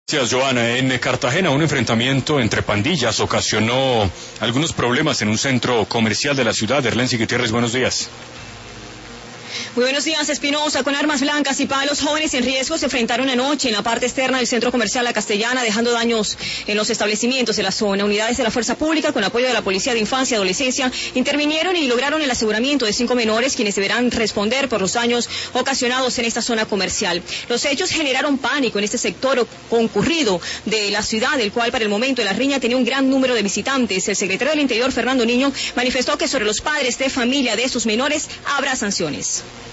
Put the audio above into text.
Gracias, Joana. En Cartagena, un enfrentamiento entre pandillas ocasionó algunos problemas en un centro comercial de la ciudad. Erlensi Gutiérrez, buenos días. Muy buenos días, Espinosa. Con armas blancas y palos, jóvenes en riesgo se enfrentaron anoche en la parte externa del centro comercial La Castellana, dejando daños en los establecimientos de la zona. Unidades de la Fuerza Pública, con apoyo de la Policía de Infancia y Adolescencia, intervinieron y lograron el aseguramiento de 5 menores, quienes deberán responder por los daños ocasionados en esta zona comercial. Los hechos generaron pánico en este sector concurrido de la ciudad, el cual para el momento de la riña tenía un gran número de visitantes. El secretario del Interior, Fernando Niño, manifestó que sobre los padres de familia de estos menores habrá sanciones.